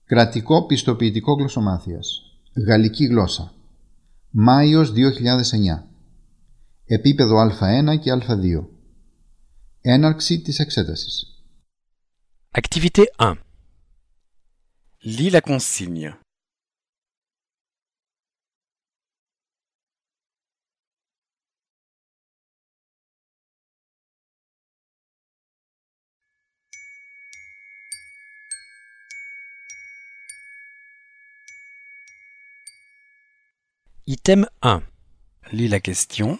Κρατικό πιστοποιητικό γλωσσομάθειας. Γαλλική γλώσσα. Μάιος 2009. Επίπεδο Α1 και Α2. Έναρξη της εξέτασης. Activité 1. Lis la consigne. Item 1. Lis la question.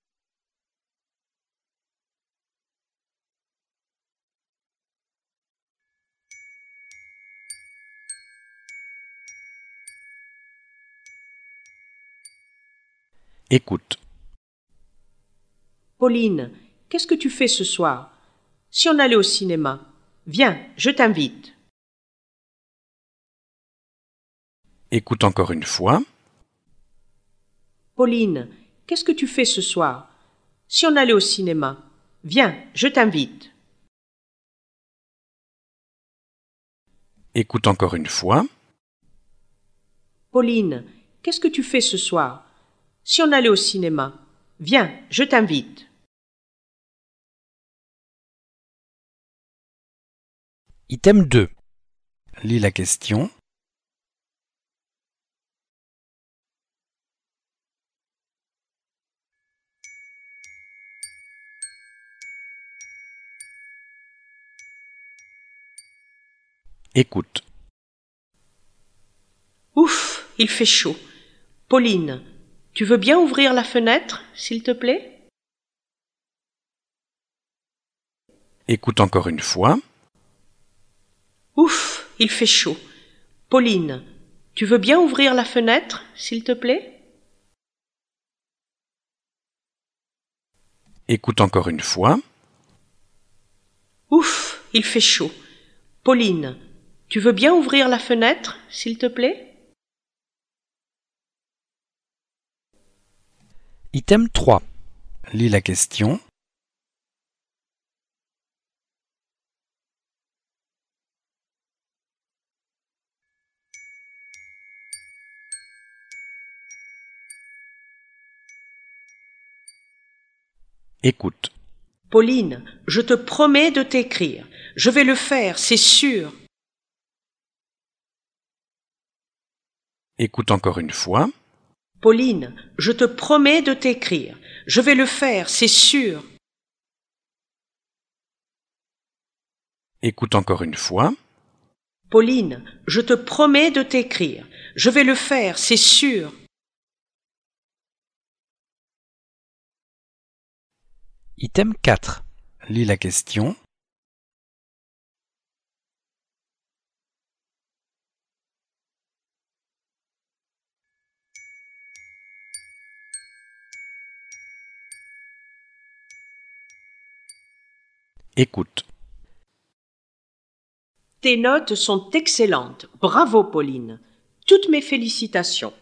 Écoute. Pauline, qu'est-ce que tu fais ce soir? Si on allait au cinéma? Viens, je t'invite. Écoute encore une fois. Pauline, qu'est-ce que tu fais ce soir? Si on allait au cinéma? Viens, je t'invite. Écoute encore une fois. Pauline, qu'est-ce que tu fais ce soir? Si on allait au cinéma? Viens, je t'invite. Item 2. Lis la question. Écoute. Ouf, il fait chaud. Pauline, tu veux bien ouvrir la fenêtre, s'il te plaît? Écoute encore une fois. Ouf, il fait chaud. Pauline, tu veux bien ouvrir la fenêtre, s'il te plaît? Écoute encore une fois. Ouf, il fait chaud. Pauline, tu veux bien ouvrir la fenêtre, s'il te plaît? Item 3. Lis la question. Écoute. Pauline, je te promets de t'écrire. Je vais le faire, c'est sûr. Écoute encore une fois. Pauline, je te promets de t'écrire. Je vais le faire, c'est sûr. Écoute encore une fois. Pauline, je te promets de t'écrire. Je vais le faire, c'est sûr. Item 4. Lis la question. Écoute. Tes notes sont excellentes. Bravo, Pauline. Toutes mes félicitations.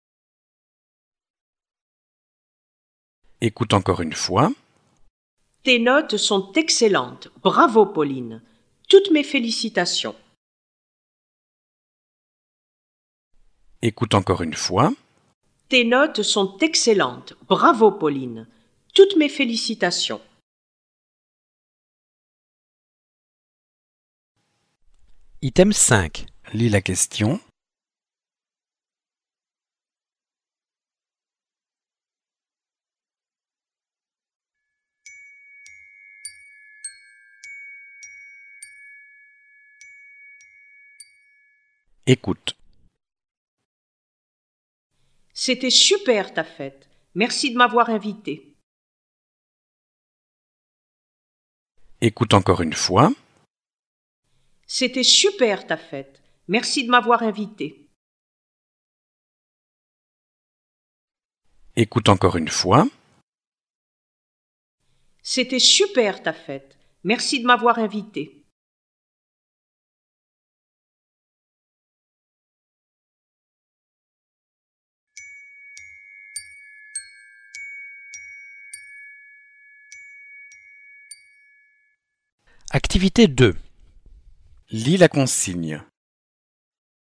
Écoute encore une fois. Tes notes sont excellentes. Bravo, Pauline. Toutes mes félicitations. Écoute encore une fois. Tes notes sont excellentes. Bravo, Pauline. Toutes mes félicitations. Item 5. Lis la question. Écoute. C'était super ta fête. Merci de m'avoir invité. Écoute encore une fois. C'était super ta fête. Merci de m'avoir invité. Écoute encore une fois. C'était super ta fête. Merci de m'avoir invité. Activité 2. Lis la consigne.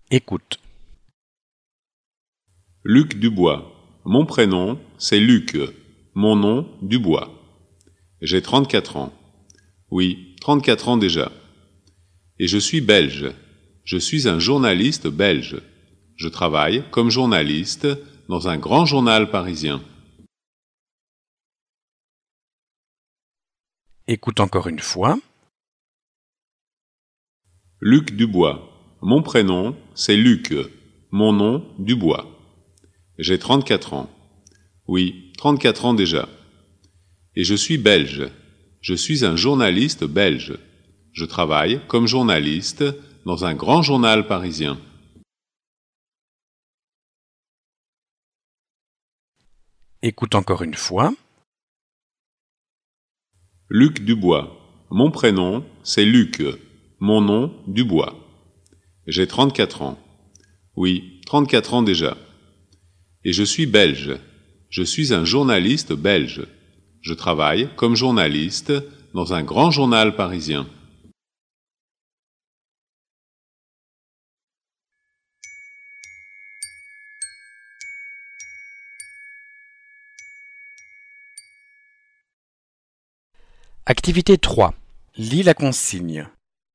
Écoute. Luc Dubois. Mon prénom, c'est Luc. Mon nom, Dubois. J'ai 34 ans. Oui, 34 ans déjà. Et je suis belge. Je suis un journaliste belge. Je travaille comme journaliste dans un grand journal parisien. Écoute encore une fois. Luc Dubois. Mon prénom, c'est Luc. Mon nom, Dubois. J'ai 34 ans. Oui, 34 ans déjà. Et je suis belge. Je suis un journaliste belge. Je travaille comme journaliste dans un grand journal parisien. Écoute encore une fois. Luc Dubois. Mon prénom, c'est Luc. Mon nom, Dubois. J'ai 34 ans. Oui, 34 ans déjà. Et je suis belge. Je suis un journaliste belge. Je travaille comme journaliste dans un grand journal parisien. Activité 3. Lis la consigne.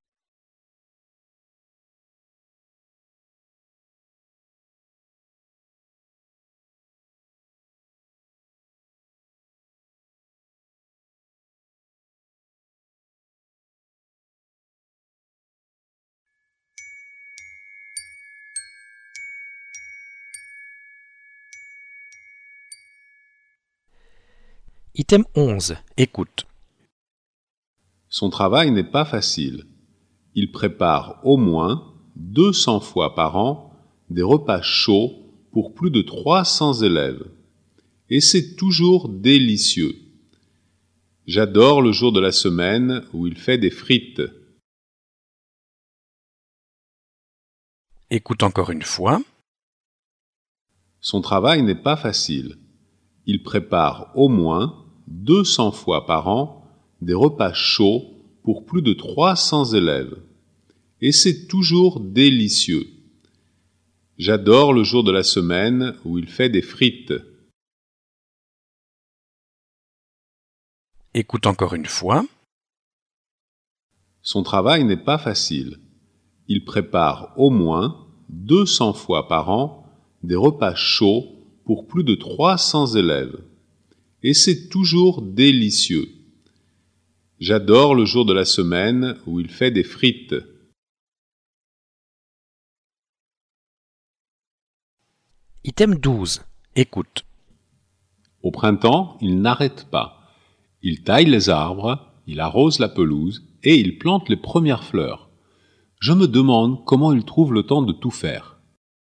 Item 11. Écoute. Son travail n'est pas facile. Il prépare au moins 200 fois par an des repas chauds pour plus de 300 élèves. Et c'est toujours délicieux. J'adore le jour de la semaine où il fait des frites. Écoute encore une fois. Son travail n'est pas facile. Il prépare au moins 200 fois par an des repas chauds pour plus de 300 élèves. Et c'est toujours délicieux. J'adore le jour de la semaine où il fait des frites. Écoute encore une fois. Son travail n'est pas facile. Il prépare au moins 200 fois par an des repas chauds pour plus de 300 élèves. Et c'est toujours délicieux. J'adore le jour de la semaine où il fait des frites. Item 12. Écoute. Au printemps, il n'arrête pas. Il taille les arbres, il arrose la pelouse et il plante les premières fleurs. Je me demande comment il trouve le temps de tout faire.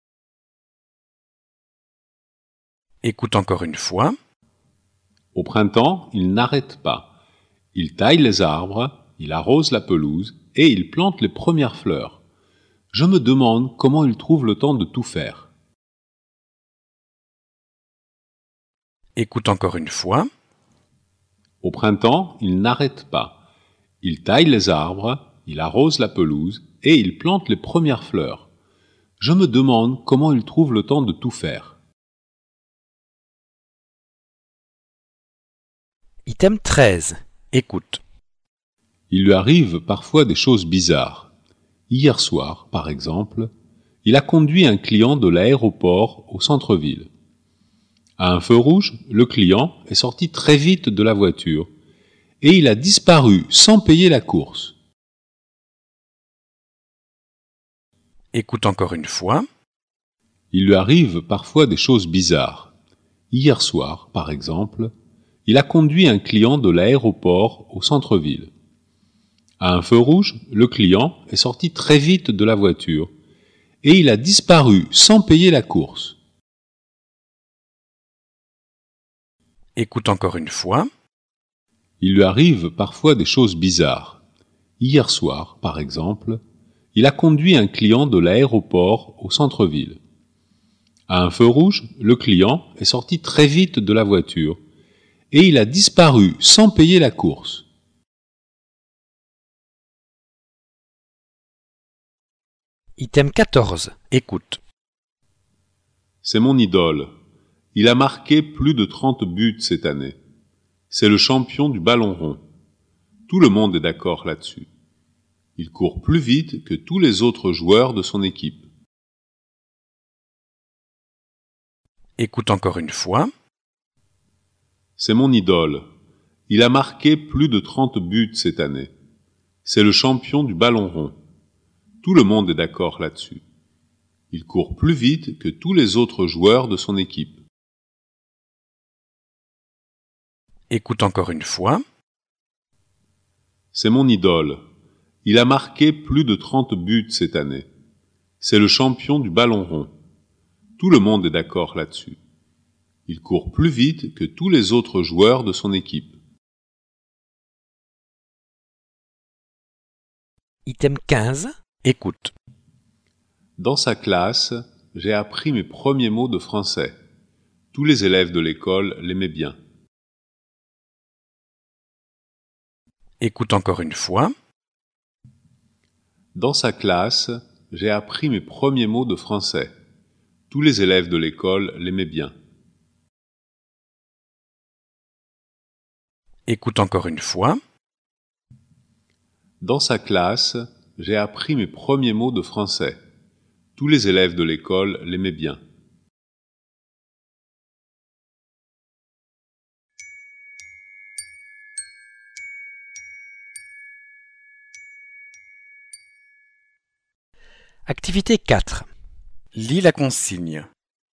Écoute encore une fois. Au printemps, il n'arrête pas. Il taille les arbres, il arrose la pelouse et il plante les premières fleurs. Je me demande comment il trouve le temps de tout faire. Écoute encore une fois. Au printemps, il n'arrête pas. Il taille les arbres, il arrose la pelouse et il plante les premières fleurs. Je me demande comment il trouve le temps de tout faire. Item 13. Écoute. Il lui arrive parfois des choses bizarres. Hier soir, par exemple, il a conduit un client de l'aéroport au centre-ville. À un feu rouge, le client est sorti très vite de la voiture et il a disparu sans payer la course. Écoute encore une fois. Il lui arrive parfois des choses bizarres. Hier soir, par exemple, il a conduit un client de l'aéroport au centre-ville. À un feu rouge, le client est sorti très vite de la voiture et il a disparu sans payer la course. Écoute encore une fois. Il lui arrive parfois des choses bizarres. Hier soir, par exemple, il a conduit un client de l'aéroport au centre-ville. À un feu rouge, le client est sorti très vite de la voiture et il a disparu sans payer la course. Item 14. Écoute. C'est mon idole. Il a marqué plus de 30 buts cette année. C'est le champion du ballon rond. Tout le monde est d'accord là-dessus. Il court plus vite que tous les autres joueurs de son équipe. Écoute encore une fois. C'est mon idole. Il a marqué plus de 30 buts cette année. C'est le champion du ballon rond. Tout le monde est d'accord là-dessus. Il court plus vite que tous les autres joueurs de son équipe. Écoute encore une fois. C'est mon idole. Il a marqué plus de 30 buts cette année. C'est le champion du ballon rond. Tout le monde est d'accord là-dessus. Il court plus vite que tous les autres joueurs de son équipe. Item 15. Écoute. Dans sa classe, j'ai appris mes premiers mots de français. Tous les élèves de l'école l'aimaient bien. Écoute encore une fois. Dans sa classe, j'ai appris mes premiers mots de français. Tous les élèves de l'école l'aimaient bien. Écoute encore une fois. Dans sa classe, j'ai appris mes premiers mots de français. Tous les élèves de l'école l'aimaient bien. Activité 4. Lis la consigne.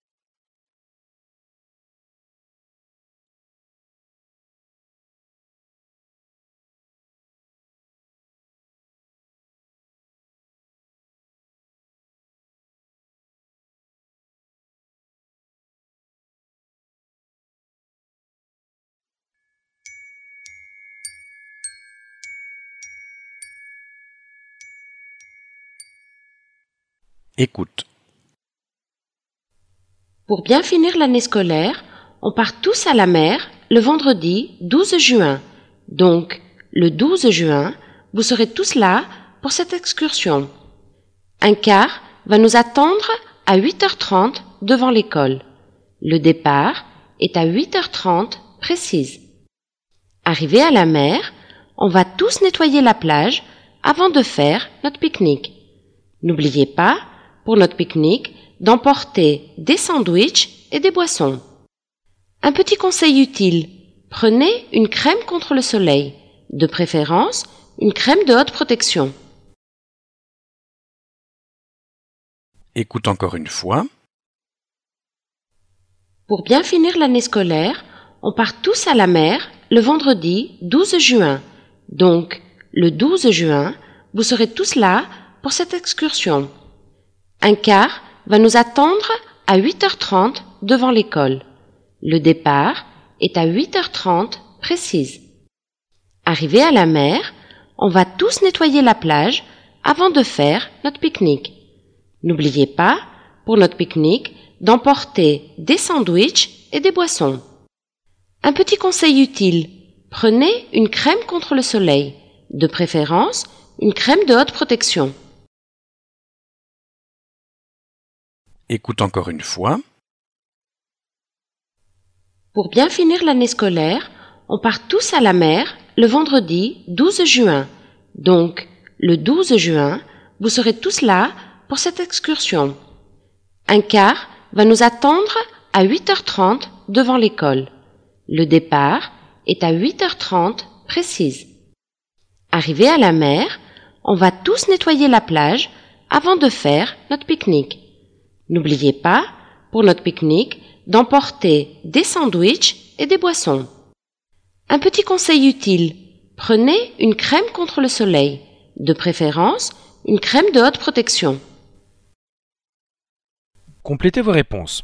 Écoute. Pour bien finir l'année scolaire, on part tous à la mer le vendredi 12 juin. Donc, le 12 juin, vous serez tous là pour cette excursion. Un car va nous attendre à 8h30 devant l'école. Le départ est à 8h30 précise. Arrivé à la mer, on va tous nettoyer la plage avant de faire notre pique-nique. N'oubliez pas, pour notre pique-nique, d'emporter des sandwichs et des boissons. Un petit conseil utile, prenez une crème contre le soleil, de préférence une crème de haute protection. Écoute encore une fois. Pour bien finir l'année scolaire, on part tous à la mer le vendredi 12 juin. Donc, le 12 juin, vous serez tous là pour cette excursion. Un car va nous attendre à 8h30 devant l'école. Le départ est à 8h30 précise. Arrivé à la mer, on va tous nettoyer la plage avant de faire notre pique-nique. N'oubliez pas, pour notre pique-nique, d'emporter des sandwichs et des boissons. Un petit conseil utile, prenez une crème contre le soleil, de préférence une crème de haute protection. Écoute encore une fois. Pour bien finir l'année scolaire, on part tous à la mer le vendredi 12 juin. Donc, le 12 juin, vous serez tous là pour cette excursion. Un car va nous attendre à 8h30 devant l'école. Le départ est à 8h30 précise. Arrivé à la mer, on va tous nettoyer la plage avant de faire notre pique-nique. N'oubliez pas, pour notre pique-nique, d'emporter des sandwichs et des boissons. Un petit conseil utile, prenez une crème contre le soleil, de préférence une crème de haute protection. Complétez vos réponses.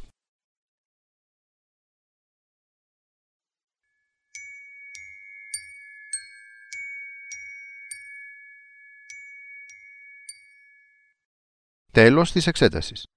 Τέλος της εξέτασης.